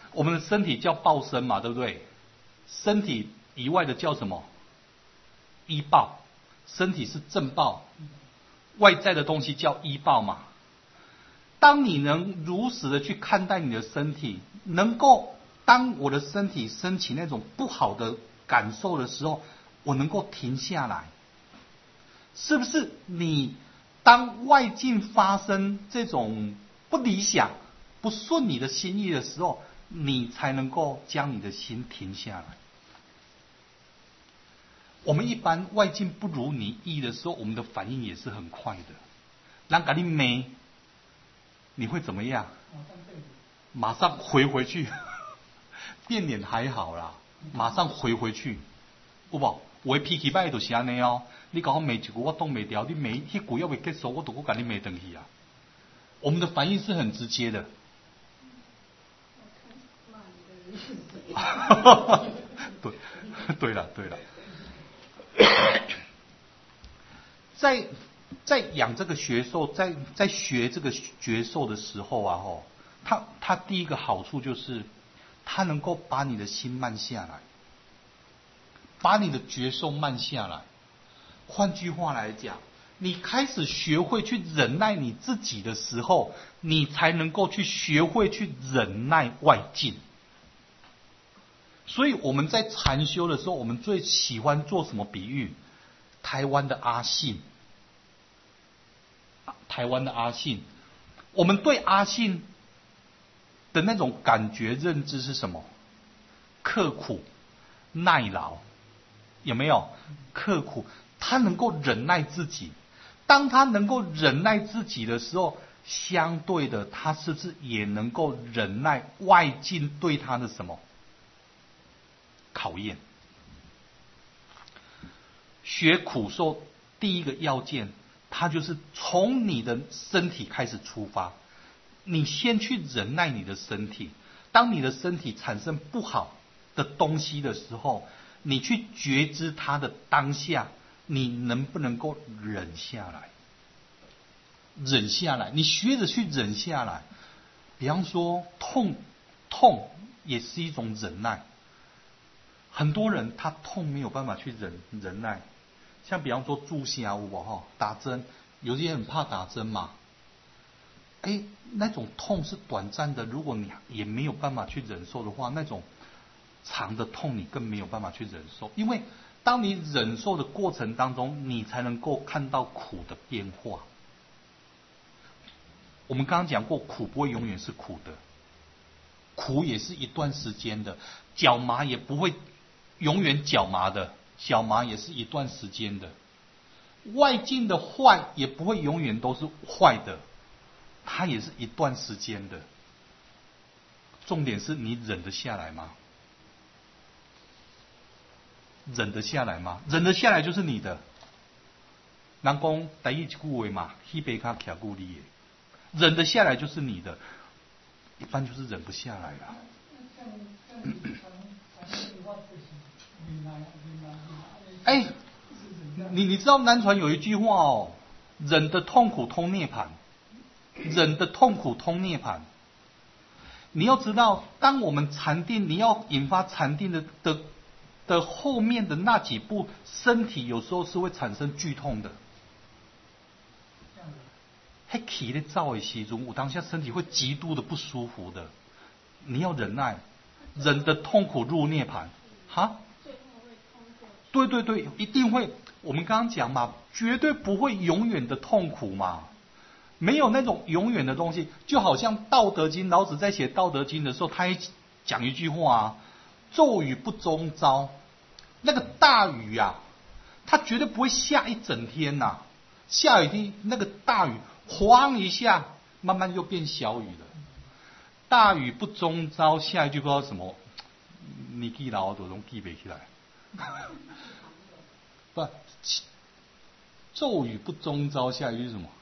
我们的身体叫报身嘛，对不对？身体以外的叫什么？依报。身体是正报，外在的东西叫依报嘛。当你能如实的去看待你的身体，能够当我的身体升起那种不好的感受的时候，我能够停下来，是不是？你当外境发生这种不理想、不顺你的心意的时候，你才能够将你的心停下来。我们一般外境不如你意的时候，我们的反应也是很快的。让给你没，你会怎么样？马上回去，变脸还好啦，马上回去，有无？我脾气歹就是安尼哦。你搞我骂一句，我挡袂掉，你骂迄句要未结束，我都给你骂回去啊。我们的反应是很直接的。对了。在养这个学兽，在学这个觉兽的时候啊，它第一个好处就是，它能够把你的心慢下来，把你的觉受慢下来。换句话来讲，你开始学会去忍耐你自己的时候，你才能够去学会去忍耐外境。所以我们在禅修的时候，我们最喜欢做什么比喻？台湾的阿信，我们对阿信的那种感觉认知是什么？刻苦耐劳，有没有？刻苦，他能够忍耐自己。当他能够忍耐自己的时候，相对的，他是不是也能够忍耐外境对他的什么考验？学苦受第一个要件，它就是从你的身体开始出发。你先去忍耐你的身体，当你的身体产生不好的东西的时候，你去觉知它的当下，你能不能够忍下来？忍下来，你学着去忍下来。比方说痛也是一种忍耐。很多人他痛没有办法去忍耐，像比方说注射有无哈，打针，有些人很怕打针嘛。那种痛是短暂的，如果你也没有办法去忍受的话，那种长的痛你更没有办法去忍受。因为当你忍受的过程当中，你才能够看到苦的变化。我们刚刚讲过，苦不会永远是苦的，苦也是一段时间的，脚麻也不会永远脚麻的，脚麻也是一段时间的，外境的坏也不会永远都是坏的，它也是一段时间的。重点是你忍得下来吗？忍得下来吗？忍得下来就是你的。人讲台语一句话嘛，迄杯卡徛久你的，忍得下来就是你的，一般就是忍不下来了。你知道南传有一句话哦，忍的痛苦通涅槃，忍的痛苦通涅槃。你要知道，当我们禅定，你要引发禅定的后面的那几步，身体有时候是会产生剧痛的。迄气咧走的时阵，我当下身体会极度的不舒服的。你要忍耐，忍的痛苦入涅槃。哈？对，一定会。我们刚刚讲嘛，绝对不会永远的痛苦嘛，没有那种永远的东西。就好像《道德经》，老子在写《道德经》的时候，他讲一句话啊：骤雨不终朝。那个大雨啊，它绝对不会下一整天呐，下雨天那个大雨。晃一下，慢慢又变小雨了。大雨不终朝，下一句不知道什么，你记老多都记不起来。不，骤雨不终朝，下一句是什么？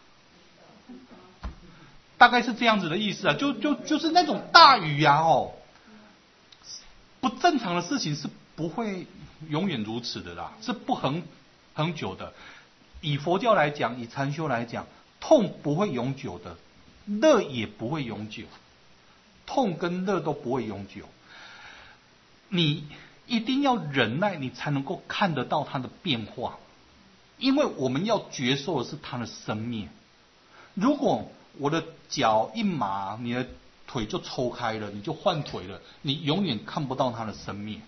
大概是这样子的意思啊，就是那种大雨啊，不正常的事情是不会永远如此的啦，是不恒久的。以佛教来讲，以禅修来讲。痛不会永久的，乐也不会永久。 痛跟乐都不会永久。你一定要忍耐，你才能够看得到它的变化。因为我们要觉受的是它的生灭。如果我的脚一麻，你的腿就抽开了，你就换腿了，你永远看不到它的生灭。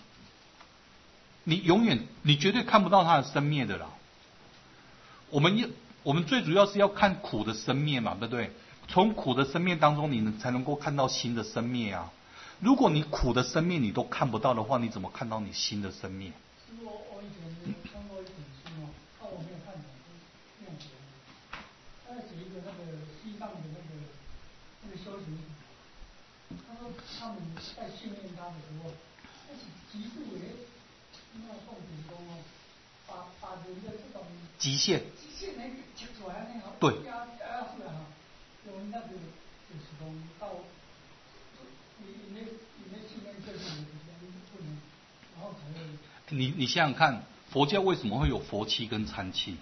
你绝对看不到它的生灭的啦。我们最主要是要看苦的生灭嘛，对不对？从苦的生灭当中，你才能够看到新的生灭啊。如果你苦的生灭你都看不到的话，你怎么看到你新的生灭？ 我以前看过一本书哦，但我没有看懂，是念佛的。他在写一个那个西藏的那个修行者，他说他们在训练他的时候，那其实也那种重点中哦，把人的这种极限那个切出来那个， 对， 压出来哈，用那个就是讲到你那训练这种的不能，然后才会。 你想想看，佛教为什么会有佛七跟禅七？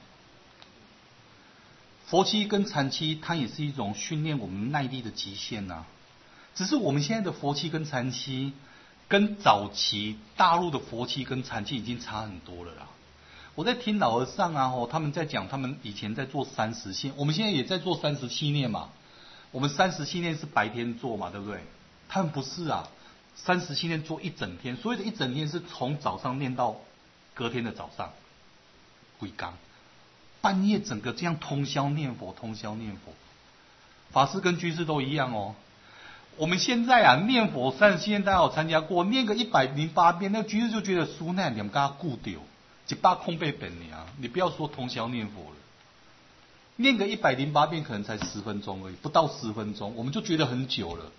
佛七跟禅七，它也是一种训练我们耐力的极限呐。只是我们现在的佛七跟禅七，跟早期大陆的佛七跟禅七已经差很多了啦。我在听老和尚啊，他们在讲他们以前在做30系，我们现在也在做30系列嘛。我们30系列是白天做嘛，对不对？他们不是啊，30系列做一整天，所谓的一整天是从早上念到隔天的早上，归刚，半夜整个这样通宵念佛，通宵念佛。法师跟居士都一样哦。我们现在啊念佛30系列大家有参加过，念个108遍，那个居士就觉得书那两嘎固丢，100空背本啊，你不要说通宵念佛了。念个108遍可能才10分钟而已，不到10分钟，我们就觉得很久了。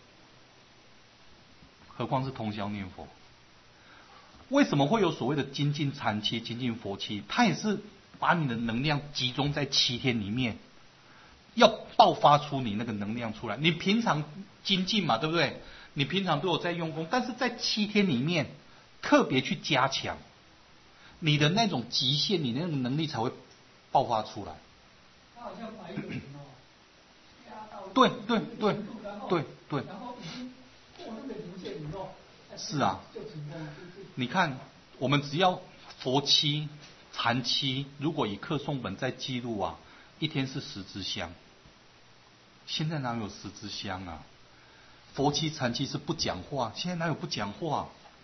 何况是通宵念佛？为什么会有所谓的精进禅期、精进佛期？它也是把你的能量集中在7天里面，要爆发出你那个能量出来。你平常精进嘛，对不对？你平常都有在用功，但是在7天里面特别去加强你的那种极限，你那种能力才会爆发出来。 它好像把一个人哦压到对， 然后已经过那个临界以后， 是啊， 就成功了。 你看，我们只要佛期、禅期，如果以课诵本在记录啊，一天是10支香。现在哪有10支香啊？佛期、禅期是不讲话，现在哪有不讲话？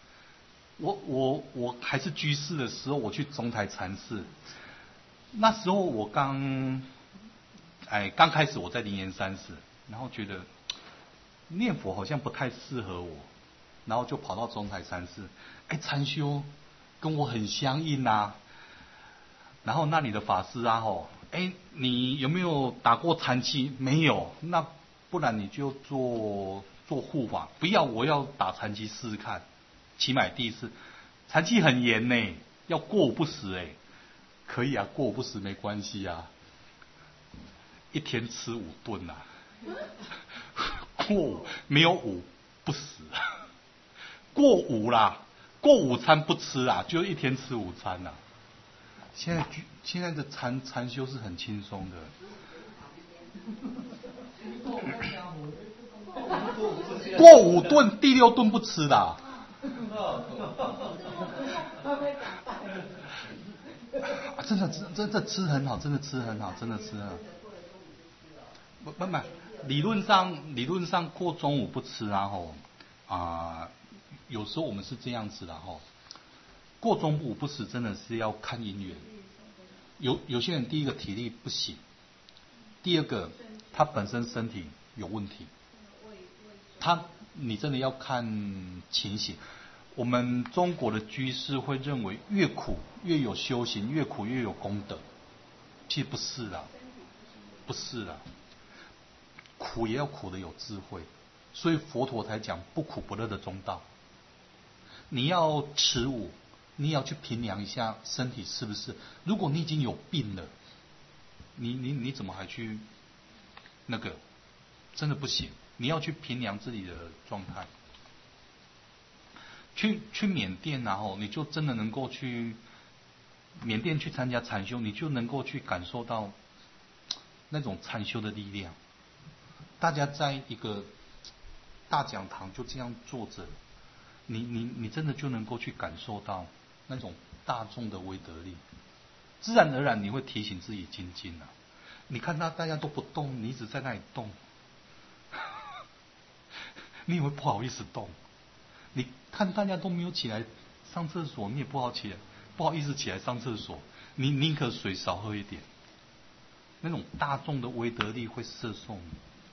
我还是居士的时候，我去中台禅寺，那时候我刚开始我在灵岩山寺，然后觉得念佛好像不太适合我，然后就跑到中台禅寺，禅修跟我很相应啊。然后那里的法师啊，你有没有打过禅期？没有，那不然你就做护法，不要我要打禅期试试看，起码第一次，禅期很严呢，要过午不食哎，可以啊，过午不食没关系啊，一天吃5顿啊，过午没有午不食，过午啦，过午餐不吃啊，就一天吃午餐啦。现在的禅修是很轻松的。过5顿，第6顿不吃的啊。真的吃很好，真的吃很好，真的吃很好。不，理论上过中午不吃啊，有时候我们是这样子的过中午不吃真的是要看因缘。有些人第一个体力不行，第二个他本身身体有问题，你真的要看情形。我们中国的居士会认为越苦越有修行，越苦越有功德，其实不是啦，不是啦，苦也要苦的有智慧，所以佛陀才讲不苦不乐的中道。你要持午，你要去评量一下身体是不是，如果你已经有病了，你怎么还去那个？真的不行，你要去评量自己的状态。去缅甸你就真的能够去缅甸去参加禅修，你就能够去感受到那种禅修的力量。大家在一个大讲堂就这样坐着，你真的就能够去感受到那种大众的威德力，自然而然你会提醒自己精进啊。你看大家都不动，你一直在那里动，你也会不好意思动。你看大家都没有起来上厕所，你也不好意思起来上厕所，你宁可水少喝一点。那种大众的威德力会摄受你。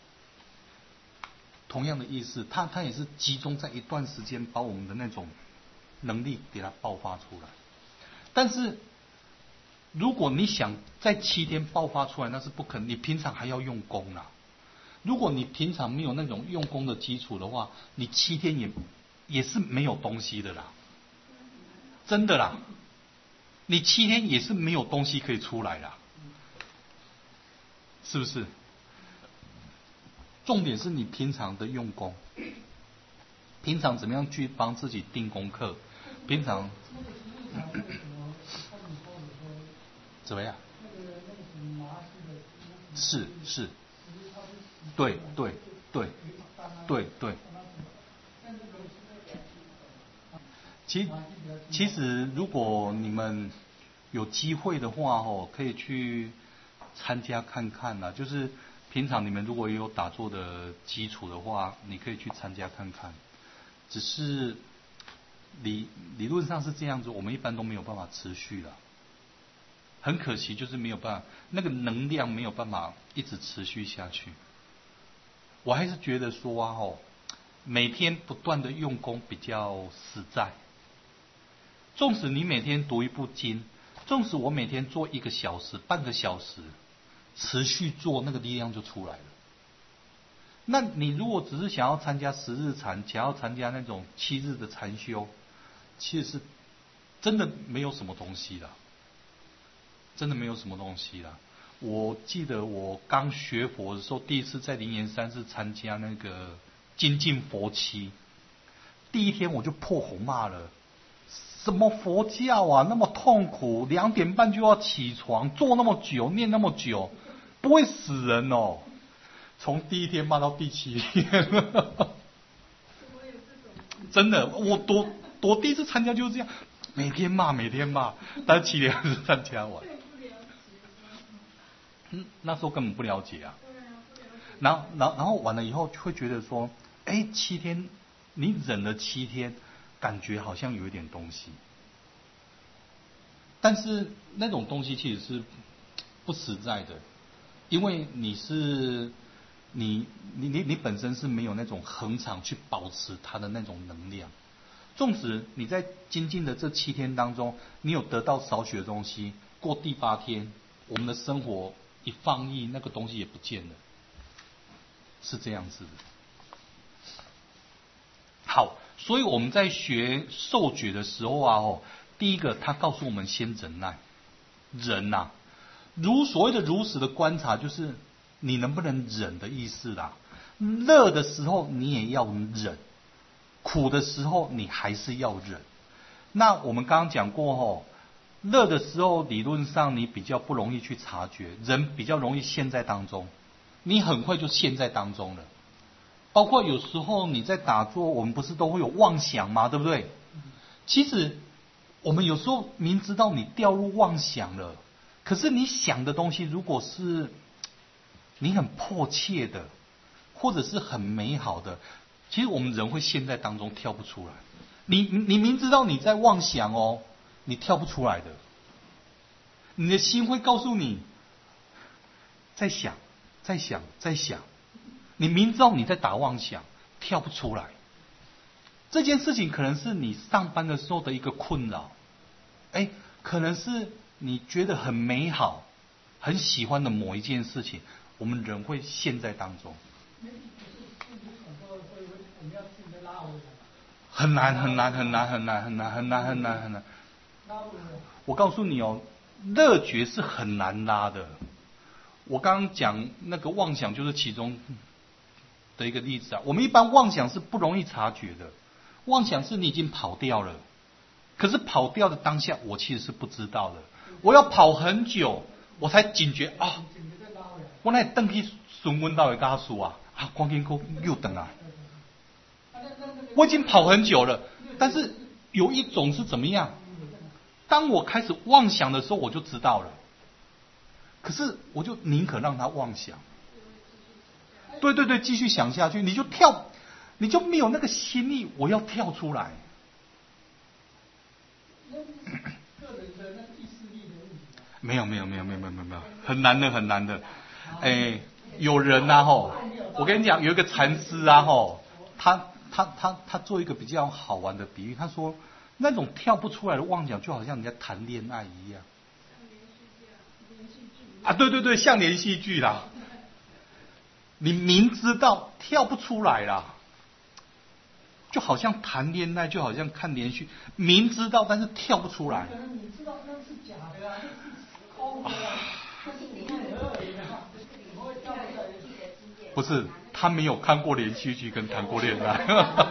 同样的意思，它也是集中在一段时间，把我们的那种能力给它爆发出来。但是，如果你想在7天爆发出来，那是不可能。你平常还要用功啦。如果你平常没有那种用功的基础的话，你7天也是没有东西的啦。真的啦，你7天也是没有东西可以出来啦，是不是？重点是你平常的用功，平常怎么样去帮自己定功课，平常怎么样？是，对。其实如果你们有机会的话可以去参加看看啦。就是平常你们如果也有打坐的基础的话，你可以去参加看看。只是理论上是这样子，我们一般都没有办法持续了。很可惜，就是没有办法，那个能量没有办法一直持续下去。我还是觉得说每天不断的用功比较实在。纵使你每天读一部经，纵使我每天做1个小时、半个小时，持续做，那个力量就出来了。那你如果只是想要参加10日禅，想要参加那种7日的禅修，其实是真的没有什么东西啦，真的没有什么东西啦。我记得我刚学佛的时候，第一次在灵岩山是参加那个精进佛期，第1天我就破口骂了。什么佛教啊，那么痛苦，2点半就要起床，坐那么久，念那么久，不会死人哦。从第1天骂到第7天，真的，我第一次参加就是这样，每天骂，但是7天还是参加完。那时候根本不了解啊。然后完了以后，就会觉得说，7天，你忍了7天。感觉好像有一点东西，但是那种东西其实是不实在的，因为你本身是没有那种恒常去保持它的那种能量。纵使你在精进的这7天当中，你有得到少许的东西，过第8天，我们的生活一放逸，那个东西也不见了，是这样子的。好。所以我们在学受觉的时候第一个他告诉我们先忍耐。忍所谓的如实的观察，就是你能不能忍的意思啦。乐的时候你也要忍，苦的时候你还是要忍。那我们刚刚讲过乐的时候理论上你比较不容易去察觉，人比较容易陷在当中，你很快就陷在当中了。包括有时候你在打坐，我们不是都会有妄想吗？对不对？其实我们有时候明知道你掉入妄想了，可是你想的东西如果是你很迫切的，或者是很美好的，其实我们人会陷在当中跳不出来。你明知道你在妄想你跳不出来的。你的心会告诉你再想。你明知道你在打妄想，跳不出来。这件事情可能是你上班的时候的一个困扰，可能是你觉得很美好、很喜欢的某一件事情，我们人会陷在当中。很难。我告诉你乐觉是很难拉的。我刚刚讲那个妄想就是其中的一个例子啊。我们一般妄想是不容易察觉的，妄想是你已经跑掉了，可是跑掉的当下我其实是不知道的，我要跑很久我才警觉我那回去询问到底跟他说赶紧又回来。 我已经跑很久了，但是有一种是怎么样？当我开始妄想的时候，我就知道了。可是我就宁可让他妄想。对对对，继续想下去，你就没有那个心力，我要跳出来。没有，很难的。有人啊吼，我跟你讲，有一个禅师啊吼，他做一个比较好玩的比喻，他说那种跳不出来的妄想，就好像人家谈恋爱一样。啊，对，像连续剧啦。你明知道跳不出来啦，就好像谈恋爱，就好像看连续，明知道但是跳不出来。 你知道那是假的啊，那是空的啊，那是你而已啊，怎么会跳出来？ 不是，他没有看过连续剧跟谈过恋爱，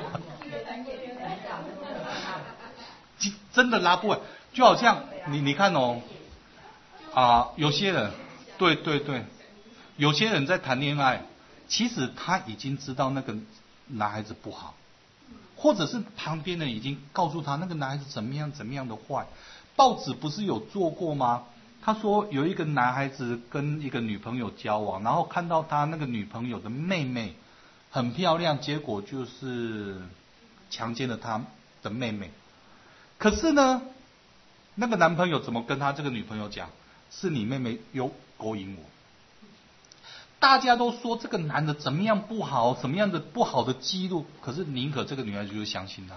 真的拉不完，就好像你看哦，有些人，对，有些人在谈恋爱。其实他已经知道那个男孩子不好，或者是旁边人已经告诉他那个男孩子怎么样的坏。报纸不是有做过吗？他说有一个男孩子跟一个女朋友交往，然后看到他那个女朋友的妹妹很漂亮，结果就是强奸了他的妹妹。可是呢，那个男朋友怎么跟他这个女朋友讲？是你妹妹有勾引我。大家都说这个男的怎么样不好，什么样的不好的记录，可是宁可这个女孩子就相信他。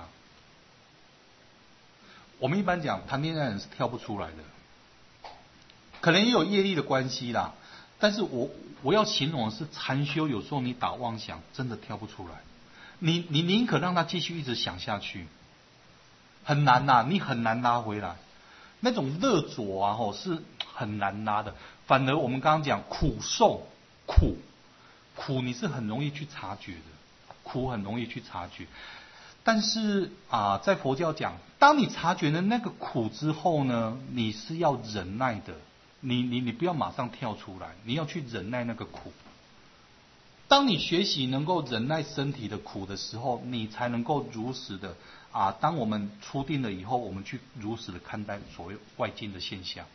我们一般讲谈恋爱人是跳不出来的，可能也有业力的关系啦。但是我要形容的是禅修，有时候你打妄想真的跳不出来，你宁可让他继续一直想下去，很难呐，你很难拉回来。那种热灼啊，是很难拉的。反而我们刚刚讲苦受。苦你是很容易去察觉的，苦很容易去察觉。但是在佛教讲，当你察觉了那个苦之后呢，你是要忍耐的，你不要马上跳出来，你要去忍耐那个苦。当你学习能够忍耐身体的苦的时候，你才能够如实的当我们出定了以后，我们去如实的看待所谓外境的现象。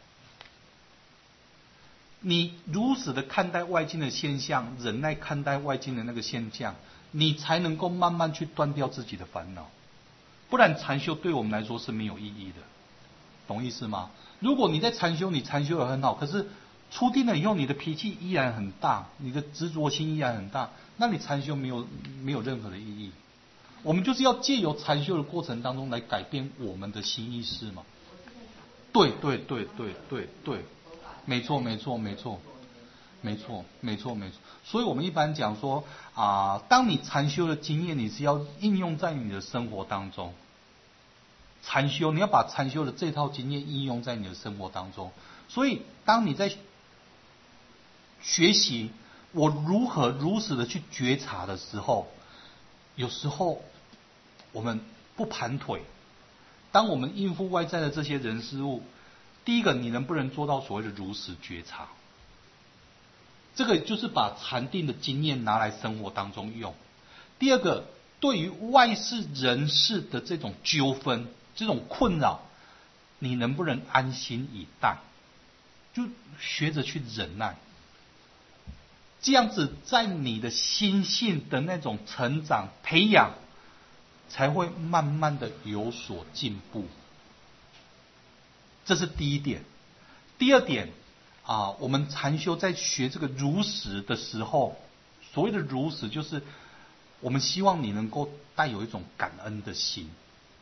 你如实的看待外境的现象，忍耐看待外境的那个现象，你才能够慢慢去断掉自己的烦恼。不然禅修对我们来说是没有意义的，懂意思吗？如果你在禅修，你禅修得很好，可是出定了以后，你的脾气依然很大，你的执着心依然很大，那你禅修没有任何的意义。我们就是要借由禅修的过程当中来改变我们的心意识嘛。对，没错。所以我们一般讲说当你禅修的经验，你是要应用在你的生活当中。禅修，你要把禅修的这套经验应用在你的生活当中。所以，当你在学习我如何如实的去觉察的时候，有时候我们不盘腿。当我们应付外在的这些人事物，第一个，你能不能做到所谓的如实觉察？这个就是把禅定的经验拿来生活当中用。第二个，对于外事人事的这种纠纷、这种困扰，你能不能安心以待？就学着去忍耐。这样子，在你的心性的那种成长培养，才会慢慢的有所进步。这是第一点。第二点我们禅修在学这个如实的时候，所谓的如实，就是我们希望你能够带有一种感恩的心。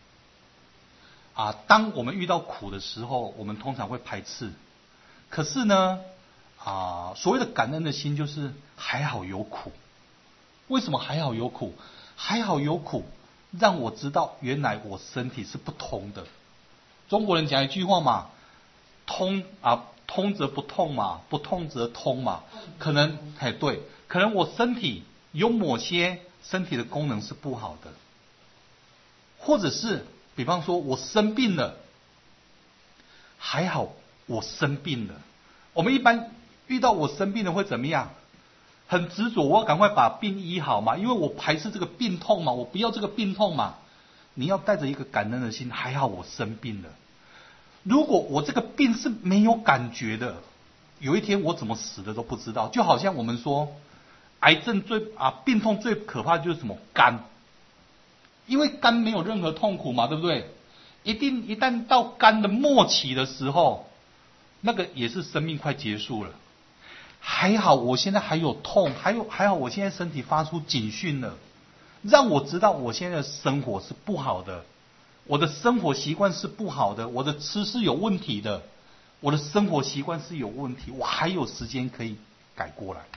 当我们遇到苦的时候，我们通常会排斥。可是呢，所谓的感恩的心，就是还好有苦。为什么还好有苦？还好有苦，让我知道原来我身体是不通的。中国人讲一句话嘛，通则不痛嘛，不痛则通嘛。可能对，可能我身体有某些身体的功能是不好的，或者是比方说我生病了，还好我生病了。我们一般遇到我生病了会怎么样？ 很执着，我要赶快把病医好嘛，因为我排斥这个病痛嘛，我不要这个病痛嘛。你要带着一个感恩的心，还好我生病了。如果我这个病是没有感觉的，有一天我怎么死的都不知道。就好像我们说，癌症病痛最可怕的就是什么？肝，因为肝没有任何痛苦嘛，对不对？一旦到肝的末期的时候，那个也是生命快结束了。还好我现在还有痛，还好我现在身体发出警讯了，让我知道我现在的生活是不好的，我的生活习惯是不好的，我的吃是有问题的，我的生活习惯是有问题，我还有时间可以改过来。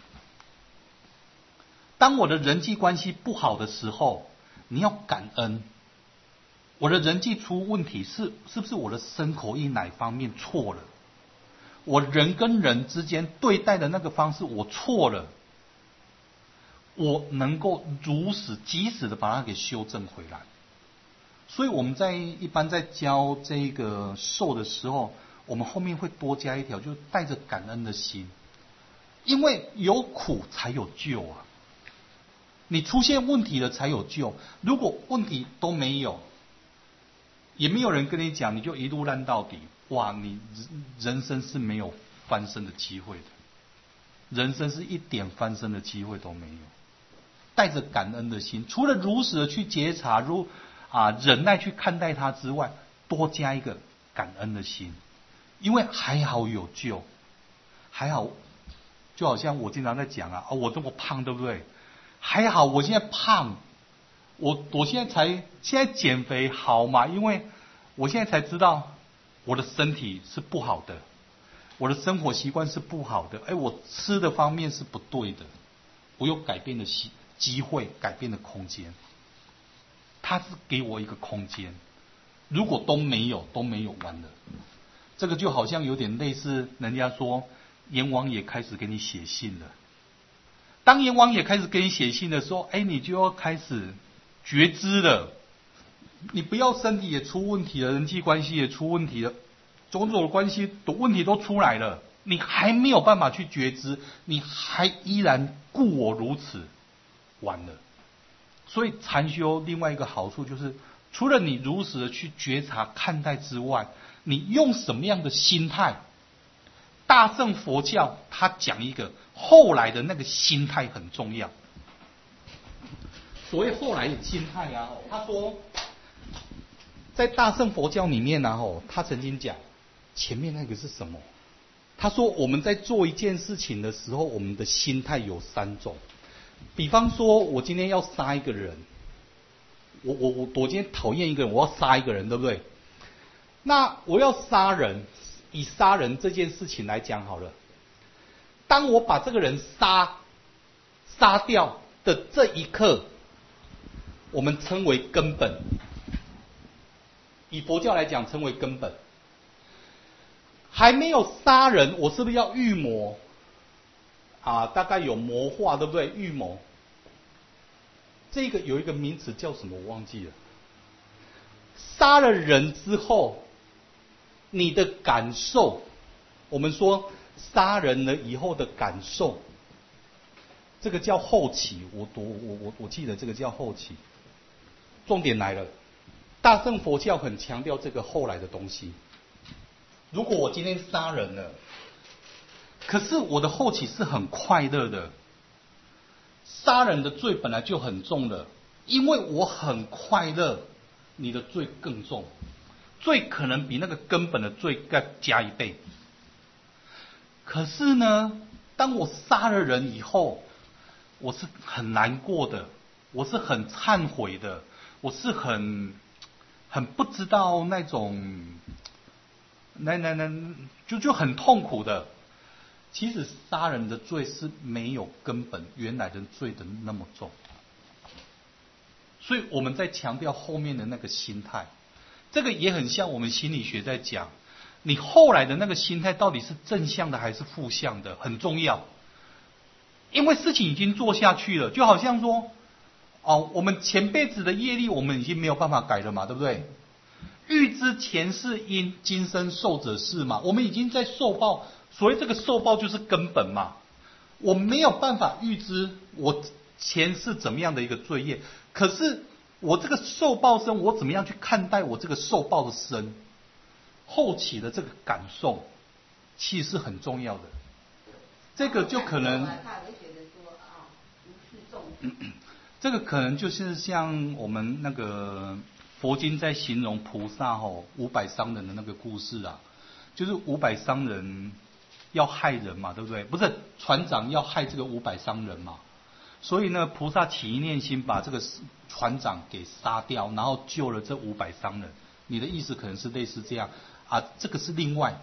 当我的人际关系不好的时候，你要感恩。我的人际出问题是不是我的身口意哪方面错了？我人跟人之间对待的那个方式我错了，我能够及时的把它给修正回来。所以我们一般在教这个受的时候，我们后面会多加一条，就是带着感恩的心，因为有苦才有救啊。你出现问题了才有救，如果问题都没有，也没有人跟你讲，你就一路烂到底，哇，你人生是没有翻身的机会的，人生是一点翻身的机会都没有。带着感恩的心，除了如实的去觉察，忍耐去看待它之外，多加一个感恩的心，因为还好有救，还好，就好像我经常在讲我这么胖，对不对？还好我现在胖，我现在减肥好嘛？因为我现在才知道我的身体是不好的，我的生活习惯是不好的，我吃的方面是不对的，我有改变的机会，改变的空间。他是给我一个空间，如果都没有完了。这个就好像有点类似人家说阎王爷开始给你写信了。当阎王爷开始给你写信的时候，你就要开始觉知了。你不要身体也出问题了，人际关系也出问题了，种种的关系的问题都出来了，你还没有办法去觉知，你还依然故我如此，完了。所以禅修另外一个好处就是，除了你如实的去觉察看待之外，你用什么样的心态？大乘佛教他讲一个后来的那个心态很重要。所谓后来的心态他说，在大乘佛教里面他曾经讲，前面那个是什么？他说我们在做一件事情的时候，我们的心态有3种。比方说，我今天要杀一个人，我今天讨厌一个人，我要杀一个人，对不对？那我要杀人，以杀人这件事情来讲好了。当我把这个人杀掉的这一刻，我们称为根本。以佛教来讲，称为根本。还没有杀人，我是不是要预谋？大概有谋划，对不对？预谋，这个有一个名词叫什么？我忘记了。杀了人之后，你的感受，我们说杀人了以后的感受，这个叫后期。我记得这个叫后期。重点来了，大乘佛教很强调这个后来的东西。如果我今天杀人了，可是我的后期是很快乐的。杀人的罪本来就很重了，因为我很快乐，你的罪更重，罪可能比那个根本的罪再加1倍。可是呢，当我杀了人以后，我是很难过的，我是很忏悔的，我是很不知道那种就很痛苦的。其实杀人的罪是没有根本原来的罪的那么重，所以我们在强调后面的那个心态，这个也很像我们心理学在讲，你后来的那个心态到底是正向的还是负向的，很重要。因为事情已经做下去了，就好像说，我们前辈子的业力我们已经没有办法改了嘛，对不对？欲知前世因，今生受者是嘛，我们已经在受报。所谓这个受报就是根本嘛， 我没有办法预知我前世怎么样的一个罪业，可是我这个受报身，我怎么样去看待我这个受报的身？后期的这个感受，其实是很重要的。这个就可能，这个可能就是像我们那个佛经在形容菩萨500商人的那个故事啊，就是500商人要害人嘛，对不对？不是船长要害这个500商人嘛，所以呢，菩萨起一念心把这个船长给杀掉，然后救了这500商人。你的意思可能是类似这样啊，这个是另外，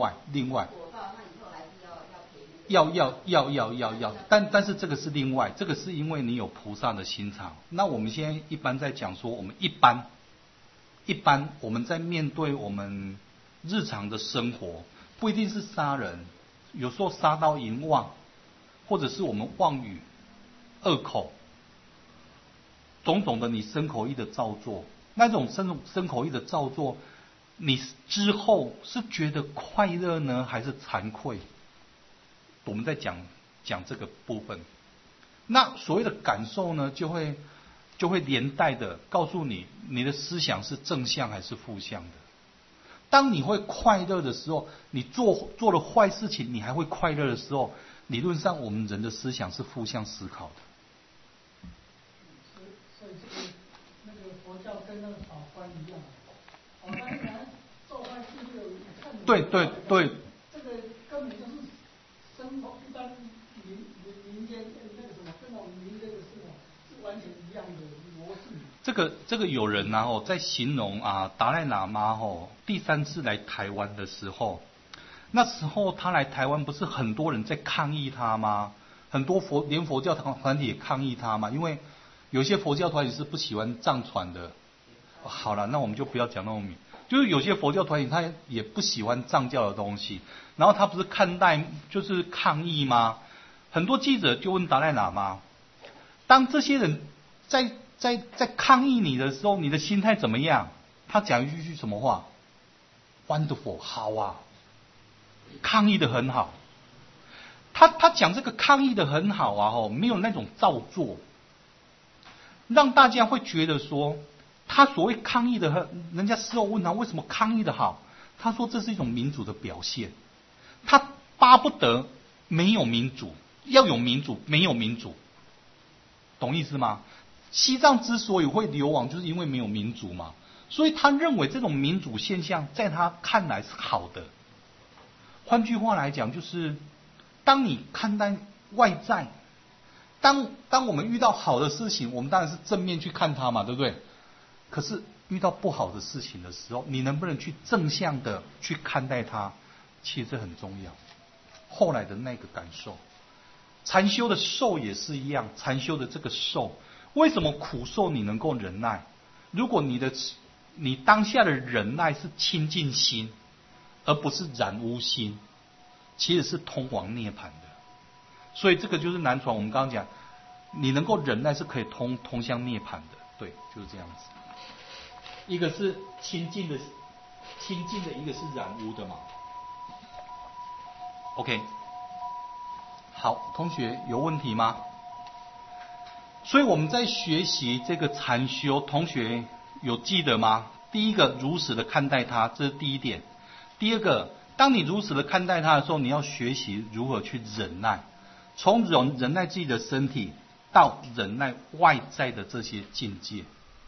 但是这个是另外，这个是因为你有菩萨的心肠。那我们现在一般在讲说，我们一般我们在面对我们日常的生活，不一定是杀人，有时候杀到淫妄，或者是我们妄语、恶口，种种的你身口意的造作，那种身口意的造作，你之后是觉得快乐呢，还是惭愧？我们在讲这个部分。那所谓的感受呢，就会连带的告诉你，你的思想是正向还是负向的。当你会快乐的时候，你做了坏事情，你还会快乐的时候，理论上我们人的思想是负向思考的。 所以这个那个佛教跟那个法官一样，法官来做坏事就看你。 对， 这个根本就是生活一般民间那个什么跟我们民间的是完全一样的模式。 这个有人在形容达赖喇嘛第3次来台湾的时候，那时候他来台湾不是很多人在抗议他吗？很多连佛教团体也抗议他嘛，因为有些佛教团体是不喜欢藏传的。好了，那我们就不要讲那么明，就是有些佛教团体他也不喜欢藏教的东西，然后他不是就是抗议吗？很多记者就问达赖喇嘛，当这些人在抗议你的时候，你的心态怎么样？他讲一句什么话 ？Wonderful， 好啊，抗议的很好。他讲这个抗议的很好啊，没有那种造作，让大家会觉得说，他所谓抗议的，人家事后问他为什么抗议的好，他说这是一种民主的表现，他巴不得没有民主，要有民主，没有民主，懂意思吗？西藏之所以会流亡，就是因为没有民主嘛，所以他认为这种民主现象在他看来是好的。换句话来讲，就是当你看待外在，当我们遇到好的事情，我们当然是正面去看它嘛，对不对？可是遇到不好的事情的时候，你能不能去正向的去看待它，其实这很重要。后来的那个感受，禅修的受也是一样，禅修的这个受，为什么苦受你能够忍耐？如果你当下的忍耐是清净心，而不是染污心，其实是通往涅槃的。所以这个就是南传，我们刚刚讲，你能够忍耐是可以通向涅槃的，对，就是这样子。一个是清净的，一个是染污的嘛。OK， 好，同学有问题吗？所以我们在学习这个禅修，同学有记得吗？第一个，如实的看待它，这是第一点。第二个，当你如实的看待它的时候，你要学习如何去忍耐，从忍耐自己的身体，到忍耐外在的这些境界，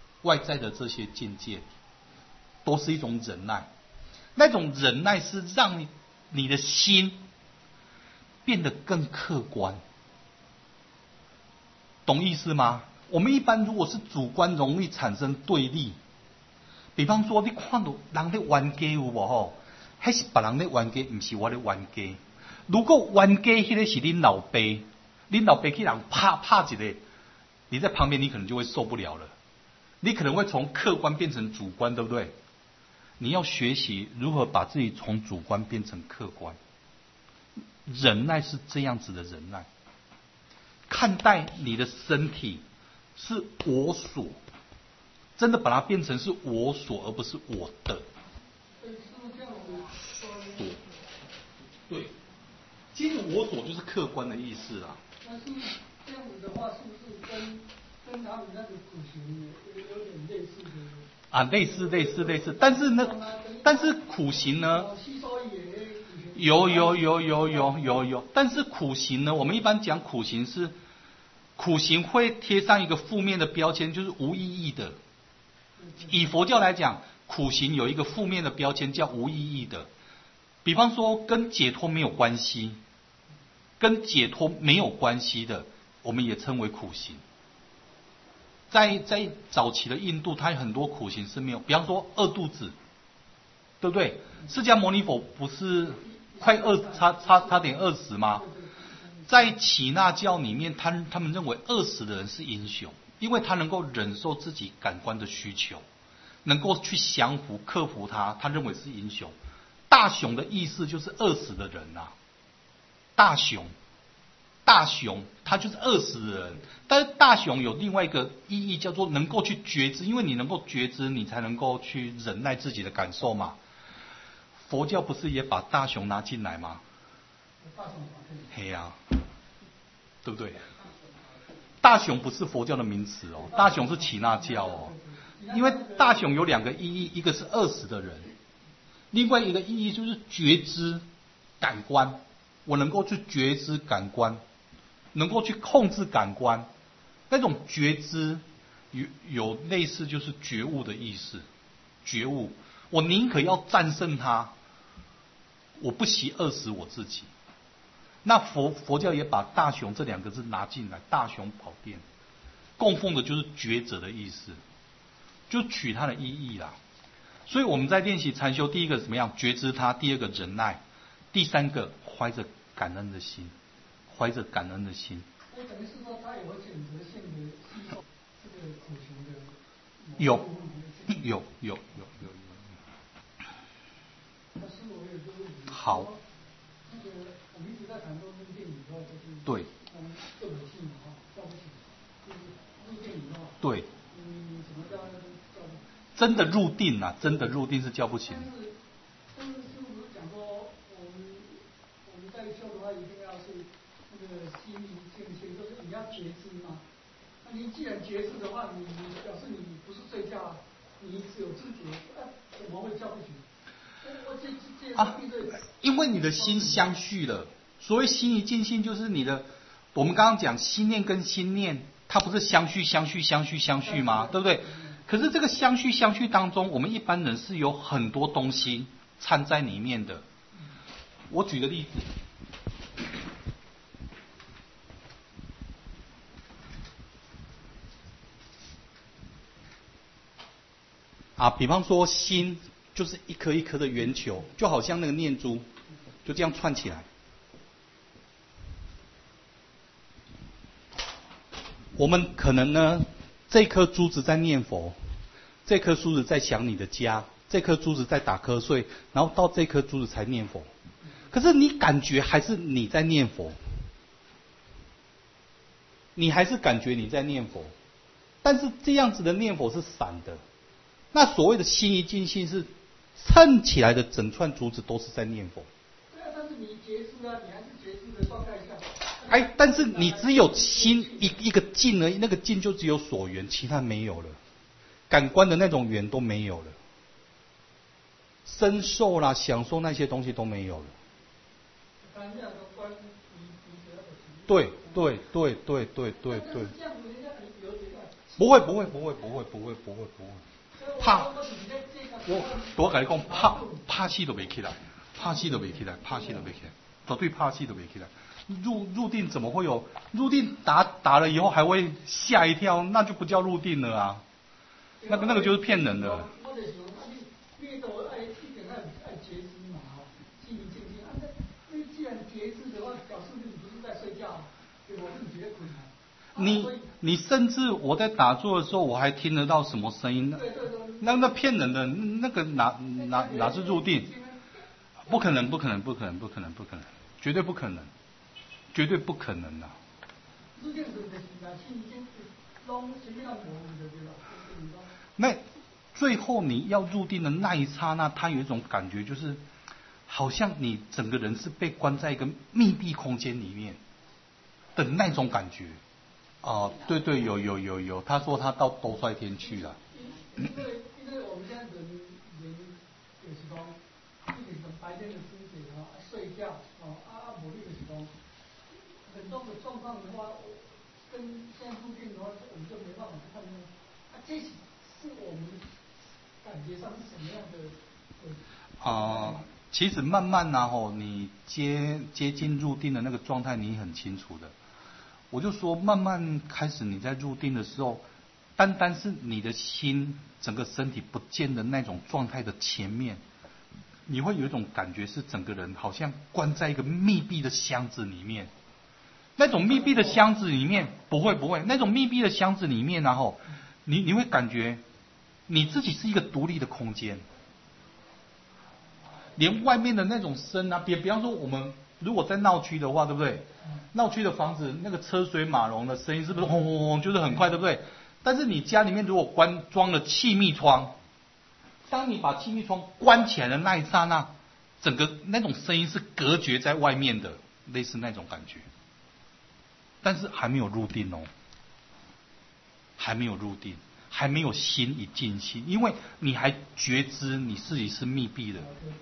都是一种忍耐。那种忍耐是让你的心变得更客观，懂意思吗？我们一般如果是主观，容易产生对立。比方说，你看到人在冤家有无？那是别人在冤家，不是我在冤家。如果冤家那个是恁老爸去人拍一个，你在旁边你可能就会受不了了，你可能会从客观变成主观，对不对？你要学习如何把自己从主观变成客观。忍耐是这样子的忍耐，看待你的身体是我所，真的把它变成是我所，而不是我的。对，其实我佛所就是客观的意思啊。 那是这样子的话，是不是跟他们那个苦行有点类似的？ 啊，类似，但是苦行呢？ 吸收也有，但是苦行呢？我们一般讲苦行是，苦行会贴上一个负面的标签，就是无意义的。以佛教来讲，苦行有一个负面的标签叫无意义的，比方说跟解脱没有关系，跟解脱没有关系的，我们也称为苦行。在早期的印度，它有很多苦行是没有，比方说饿肚子，对不对？释迦牟尼佛不是快差点饿死吗？在耆那教里面，他们认为饿死的人是英雄，因为他能够忍受自己感官的需求，能够去降服克服它，他认为是英雄。大雄的意思就是饿死的人啊，大雄他就是饿死的人。但是大雄有另外一个意义，叫做能够去觉知，因为你能够觉知，你才能够去忍耐自己的感受嘛。佛教不是也把大雄拿进来吗？嘿呀，对不对？大雄不是佛教的名词哦，大雄是耆那教哦。因为大雄有两个意义，一个是饿死的人，另外一个意义就是觉知感官，我能够去觉知感官，能够去控制感官，那种觉知有类似就是觉悟的意思，觉悟，我宁可要战胜它，我不惜饿死我自己。那佛教也把大雄这两个字拿进来，大雄宝殿供奉的就是觉者的意思，就取它的意义啦。所以我们在练习禅修，第一个怎么样觉知它，第二个忍耐，第三个怀着感恩的心，怀着感恩的心。 等于是说，他有选择性的吸收这个苦行的。 有。好。 那个我们一直在谈说入定以后就是。 对。 这本性啊，叫不起，就是入定以后。 对。 什么叫不起？ 真的入定啊，真的入定是叫不起。 但是是不是讲说我们在修的话，一定要是那个心灵境界，就是你要觉知嘛。那你既然觉知的话，你表示你不是睡觉，你只有知觉，怎么会叫不起？ 因为你的心相续了。所谓心一境性，就是你的，我们刚刚讲心念跟心念，它不是相续吗？对不对？可是这个相续当中，我们一般人是有很多东西掺在里面的。我举个例子，比方说心就是一颗一颗的圆球，就好像那个念珠，就这样串起来。我们可能呢，这颗珠子在念佛，这颗珠子在想你的家，这颗珠子在打瞌睡，然后到这颗珠子才念佛。可是你感觉还是你在念佛，你还是感觉你在念佛，但是这样子的念佛是散的。那所谓的心一境性是撑起来的，整串珠子都是在念佛。 对啊，但是你觉知啊，你还是觉知的状态下。 但是你只有心一个境而已，那个境就只有所缘，其他没有了，感官的那种缘都没有了，身受啦、享受那些东西都没有了。对。不会。怕，我跟你讲，怕死都没起来，绝对怕死都没起来。入定怎么会有？入定打了以后还会吓一跳，那就不叫入定了啊，那个就是骗人的。你甚至我在打坐的时候，我还听得到什么声音？那骗人的，那个哪是入定？不可能，绝对不可能。啊！那最后你要入定的那一刹那，他有一种感觉，就是好像你整个人是被关在一个密闭空间里面的那种感觉。对对，有，他说他到兜率天去了。 因为我们现在人就是讲，一直从白天的清醒睡觉无你就是讲，很多的状况的话，跟现在入定的话，我们就没办法去判断。这是我们感觉上是什么样的？ 其实慢慢你接近入定的那个状态，你很清楚的。我就说，慢慢开始你在入定的时候，单单是你的心，整个身体不见的那种状态的前面，你会有一种感觉，是整个人好像关在一个密闭的箱子里面。那种密闭的箱子里面，不会，那种密闭的箱子里面，然后你会感觉你自己是一个独立的空间，连外面的那种声啊，比方说我们如果在闹区的话，对不对？闹区的房子那个车水马龙的声音是不是轰轰轰，就是很快，对不对？但是你家里面如果装了气密窗，当你把气密窗关起来的那一刹那，整个那种声音是隔绝在外面的，类似那种感觉。但是还没有入定哦，还没有入定，还没有心以静心，因为你还觉知你自己是密闭的。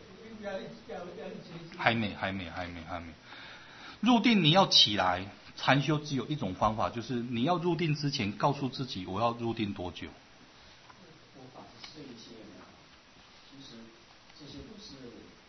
还没。入定你要起来，禅修只有一种方法，就是你要入定之前告诉自己，我要入定多久。 佛法是这一些其实这些都是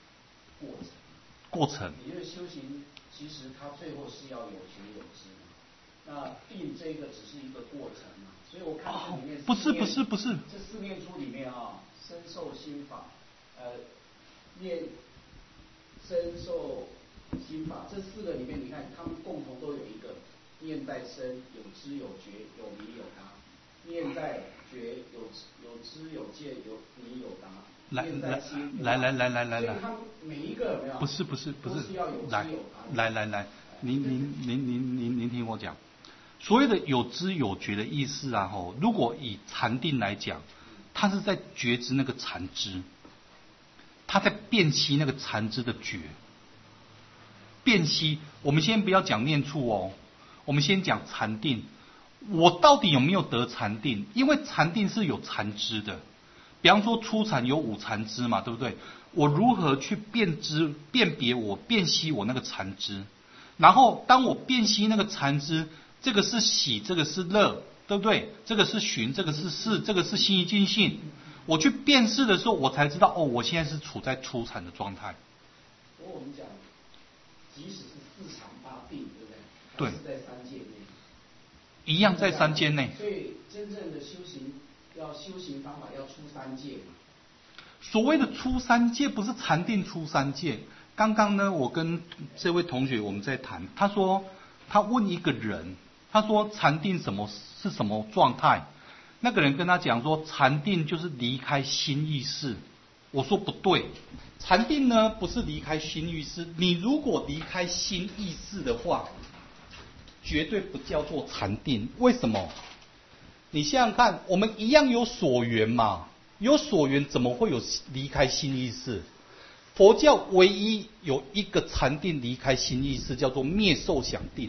过程。你的修行其实它最后是要有觉有知嘛。那定这个只是一个过程嘛。所以我看这里面不是。 这四念处里面身受心法，念身受心法这四个里面，你看他们共同都有一个念在身，有知有觉，有迷有答；念在觉，有知有见，有迷有答；念在心， 来， 所以他们每一个有没有？ 不是， 都是要有知有答。 来，您听我讲，所谓的有知有觉的意思如果以禅定来讲，它是在觉知那个禅知，他在辨析那个禅知的觉。辨析，我们先不要讲念处我们先讲禅定。我到底有没有得禅定？因为禅定是有禅知的，比方说初禅有五禅知嘛，对不对？我如何去辨别辨析我那个禅知？然后当我辨析那个禅知，这个是喜，这个是乐，对不对？这个是寻，这个是事，这个是心一尽性。我去辨识的时候，我才知道我现在是处在初禅的状态。 所以我们讲，即使是四禅八定，对不对？ 对。 是在三界内。 一样在三界内。 所以真正的修行方法要出三界嘛。 所谓的出三界，不是禅定出三界。刚刚呢，我跟这位同学我们在谈，他说他问一个人，他说禅定是什么状态？那个人跟他讲说，禅定就是离开心意识。我说不对，禅定呢不是离开心意识。你如果离开心意识的话，绝对不叫做禅定。为什么？你想想看，我们一样有所缘嘛，有所缘怎么会有离开心意识？佛教唯一有一个禅定离开心意识，叫做灭受想定。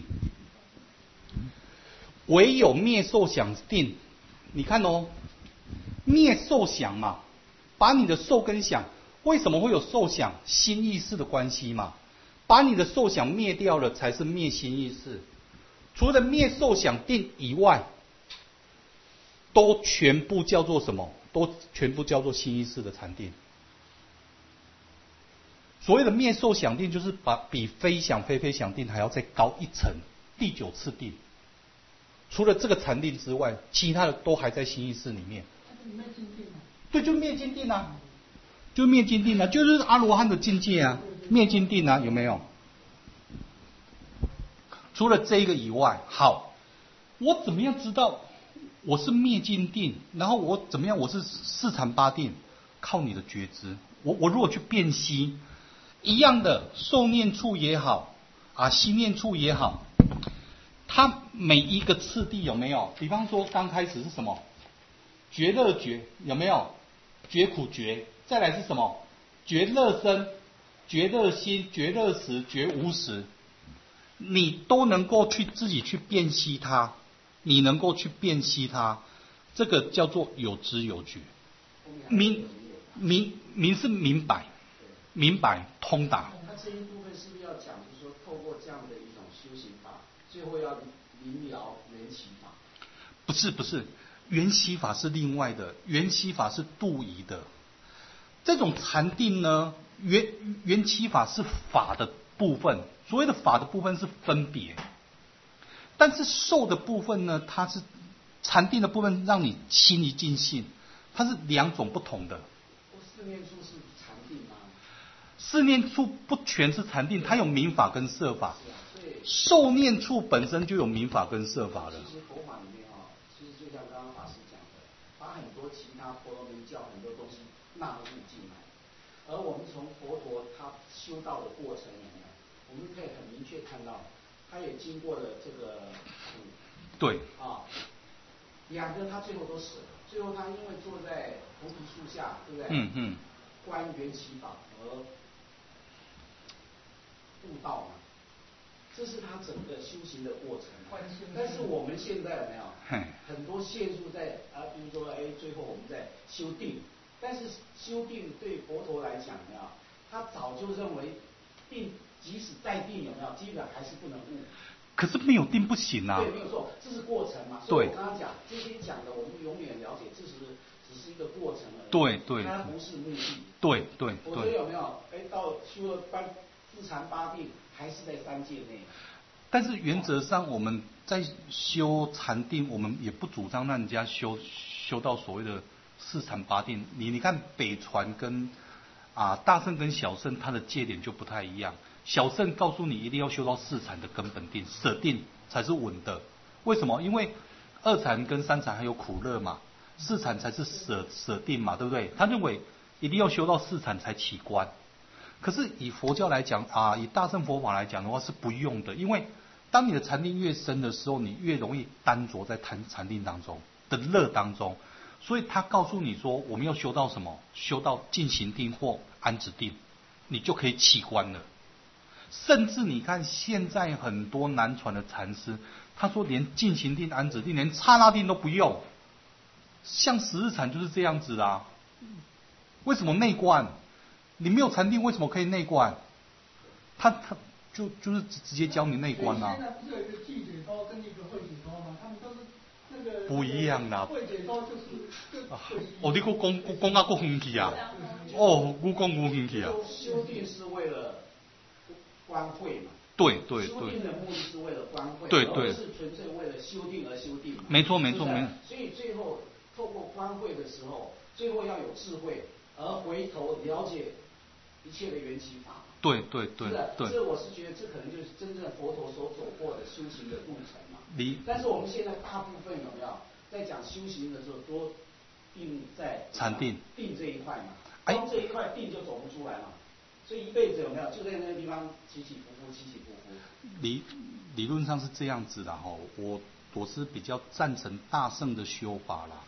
唯有灭受想定，你看灭受想嘛，把你的受跟想，为什么会有受想？心意识的关系嘛，把你的受想灭掉了，才是灭心意识。除了灭受想定以外，都全部叫做什么？都全部叫做心意识的禅定。所谓的灭受想定，就是比非想非非想定还要再高一层，第9次定。除了这个禅定之外，其他的都还在心意识里面。对，就灭尽定啊，就灭尽定啊，就是阿罗汉的境界啊，灭尽定啊，有没有？除了这个以外，好，我怎么样知道我是灭尽定？然后我怎么样？我是四禅八定，靠你的觉知。我如果去辨析，一样的受念处也好心念处也好，它每一个次第有没有？比方说刚开始是什么？觉乐觉有没有？觉苦觉，再来是什么？觉乐生， 觉乐心、觉乐时、觉无时，你都能够去自己去辨析它，你能够去辨析它，这个叫做有知有觉。明是明白，明白通达。 那这一部分是不是要讲，就是说透过这样的一种修行法，最后要明了缘起法？ 不是，缘起法是另外的，缘起法是度疑的。这种禅定呢，缘起法是法的部分，所谓的法的部分是分别，但是受的部分呢，它是禅定的部分，让你心一尽性，它是两种不同的。 四念处是禅定吗？ 四念处不全是禅定，它有明法跟色法。 所以受念处本身就有明法跟色法了。 其实佛法里面其实就像刚刚法师讲的，把很多其他婆罗门教很多东西纳入进来，而我们从佛陀他修道的过程里面，我们可以很明确看到，他也经过了这个苦。 对。 两个他最后都死了，最后他因为坐在菩提树下，对不对？观缘起法而悟道嘛，这是他整个修行的过程。但是我们现在有没有很多陷入在比如说最后我们在修定，但是修定对佛陀来讲有没有？他早就认为定即使再定有没有，基本还是不能悟。 可是没有定不行啊。 对，没有错，这是过程嘛。所以我刚刚讲这些讲的，我们永远了解，这只是一个过程而已。对，它不是目的。 对。 否则有没有？到修了自禅八定，还是在三界内。 但是原则上，我们在修禅定，我们也不主张让人家修到所谓的四禅八定。你看北传跟大乘跟小乘，它的界点就不太一样。小乘告诉你一定要修到四禅的根本定，舍定才是稳的。为什么？因为二禅跟三禅还有苦乐嘛，四禅才是舍定嘛，对不对？他认为一定要修到四禅才起观。可是以佛教来讲以大乘佛法来讲的话是不用的，因为当你的禅定越深的时候，你越容易耽着在禅定当中的乐当中。所以他告诉你说，我们要修到什么？修到净行定或安止定，你就可以起观了。甚至你看现在很多南传的禅师，他说连净行定、安止定，连刹那定都不用。像十日禅就是这样子啦。为什么内观？你没有禅定，为什么可以内观？他就是直接教你内观啊。 现在不是有一个寂解脱跟一个慧解脱吗？他们都是那个不一样啦。 慧解脱就是你给我讲啊，够风气啊！我讲有风气啊！ 修定是为了观慧嘛？ 对。 修定的目的是为了观慧， 对， 而不是纯粹为了修定而修定嘛。 没错。 所以最后透过观慧的时候，最后要有智慧，而回头了解一切的缘起法。 对。 这我是觉得这可能就是真正佛陀所走过的修行的路程嘛。但是我们现在大部分有没有在讲修行的时候，都定在禅定定这一块嘛？光这一块定就走不出来嘛。所以一辈子有没有就在那个地方起起伏伏。 理论上是这样子的我是比较赞成大乘的修法啦。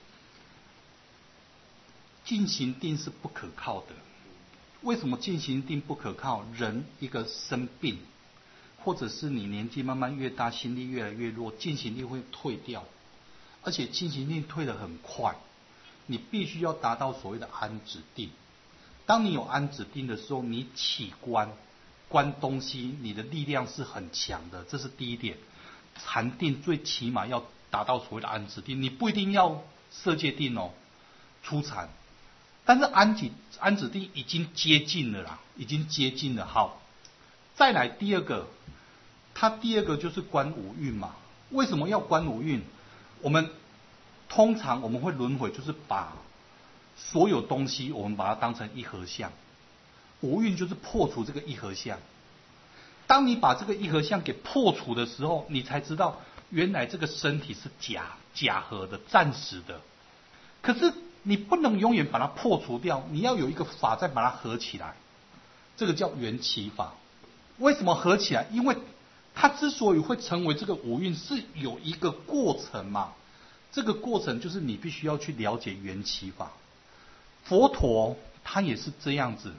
进行定是不可靠的。为什么进行定不可靠？人一个生病，或者是你年纪慢慢越大，心力越来越弱，进行定会退掉，而且进行定退得很快。你必须要达到所谓的安止定。当你有安止定的时候，你起观东西，你的力量是很强的，这是第一点。禅定最起码要达到所谓的安止定，你不一定要色界定出禅，但是安止定已经接近了啦，已经接近了。好，再来第二个，它第二个就是观五蕴嘛。为什么要观五蕴？通常我们会轮回，就是把所有东西我们把它当成一合相，五蕴就是破除这个一合相。当你把这个一合相给破除的时候，你才知道原来这个身体是假合的、暂时的。可是你不能永远把它破除掉，你要有一个法再把它合起来，这个叫缘起法。为什么合起来？因为它之所以会成为这个五蕴，是有一个过程嘛。这个过程就是你必须要去了解缘起法。佛陀他也是这样子，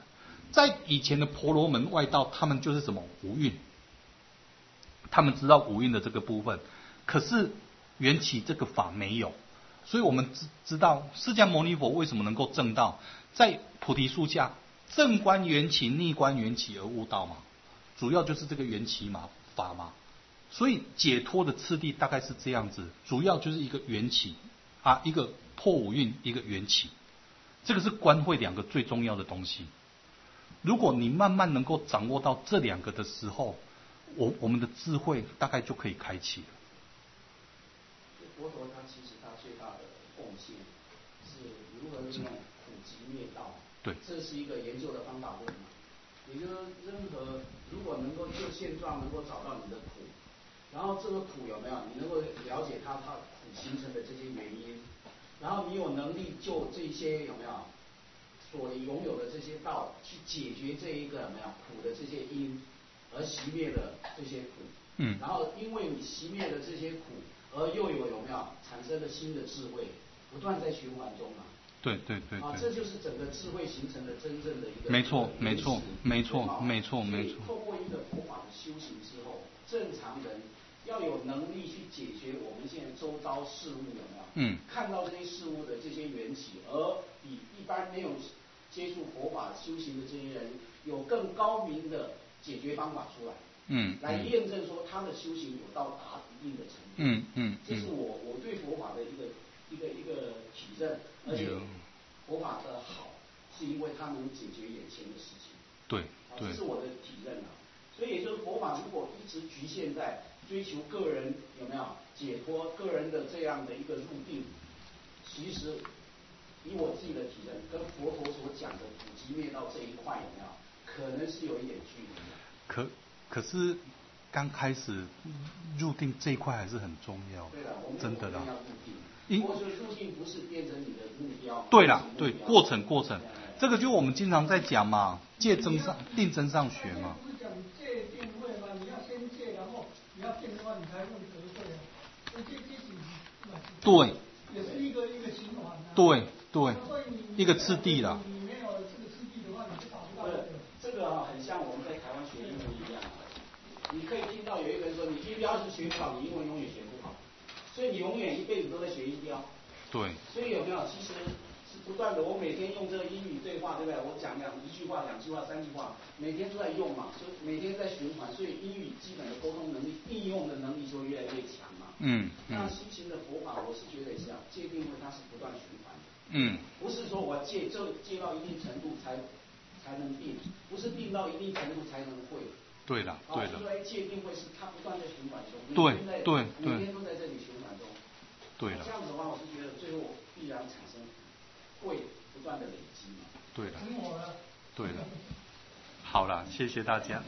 在以前的婆罗门外道，他们就是什么五蕴，他们知道五蕴的这个部分，可是缘起这个法没有，所以我们知道释迦牟尼佛为什么能够证道，在菩提树下正观缘起，逆观缘起而悟道嘛，主要就是这个缘起嘛法嘛，所以解脱的次第大概是这样子，主要就是一个缘起啊，一个破五蕴，一个缘起，这个是观会两个最重要的东西。如果你慢慢能够掌握到这两个的时候，我们的智慧大概就可以开启了。 佛陀他其实他最大的贡献是如何利用苦集灭道， 对， 这是一个研究的方法论嘛。也就是任何如果能够就现状能够找到你的苦，然后这个苦有没有你能够了解它苦形成的这些原因，然后你有能力就这些有没有所拥有的这些道去解决这一个有没有苦的这些因，而熄灭了这些苦。然后因为你熄灭了这些苦，而又有没有产生了新的智慧，不断在循环中嘛。 对。 这就是整个智慧形成的真正的一个没错。 所以透过一个佛法的修行之后，正常人要有能力去解决我们现在周遭事物有没有？看到这些事物的这些缘起，而比一般没有接触佛法修行的这些人有更高明的解决方法出来。来验证说他的修行有到达一定的程度。这是我对佛法的一个体认，而且佛法的好是因为它能解决眼前的事情。对，这是我的体认啊。所以也就是佛法如果一直局限在追求个人有没有解脱、个人的这样的一个入定，其实以我自己的体认，跟佛陀所讲的苦集灭道这一块有没有，可能是有一点距离的。 可是刚开始入定这一块还是很重要。 对了，我们真的啦。 要入定，或者入定不是变成你的目标。 对啦，对，过程，这个就我们经常在讲嘛，戒真上定真上学嘛。 不是讲戒定慧吗？你要先戒，然后你要定的话，你才会得慧啊。 对。 也是一个循环啊。 对，一个次第啦。 你没有这个次第的话，你就达不到。 这个很像我们在台湾学英文一样。你可以听到有一个人说，你音标是学不好，你英文永远学不好，所以你永远一辈子都在学音标。 对。 所以有没有其实是不断的，我每天用这个英语对话，对不对？我讲一句话、2句话、3句话，每天都在用嘛，就每天在循环，所以英语基本的沟通能力、应用的能力就会越来越强嘛。那修行的佛法，我是觉得也是这样，戒定慧它是不断循环的。不是说我戒到一定程度才能定，不是定到一定程度才能会。 对了。 所以戒定慧是它不断在循环中，每天都在这里循环中。 对了。 这样子的话，我是觉得最后必然产生会不断的累积嘛。 对了。好了，谢谢大家。